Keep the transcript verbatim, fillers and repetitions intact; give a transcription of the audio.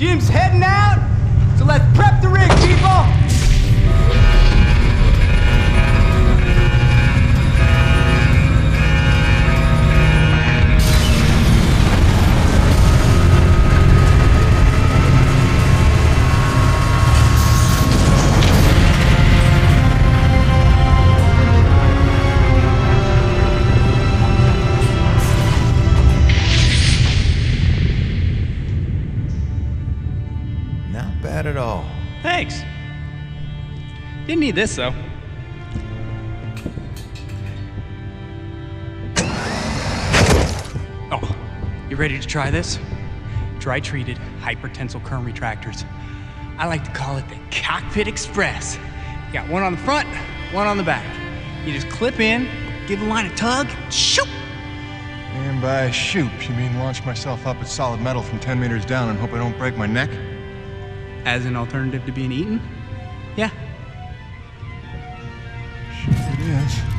Jim's heading out, so let's prep the rig, people! Not bad at all. Thanks. Didn't need this, though. Oh, you ready to try this? Dry-treated hypertensile current retractors. I like to call it the Cockpit Express. You got one on the front, one on the back. You just clip in, give the line a tug, shoot! And by shoot, you mean launch myself up at solid metal from ten meters down and hope I don't break my neck? As an alternative to being eaten? Yeah. Sure it is.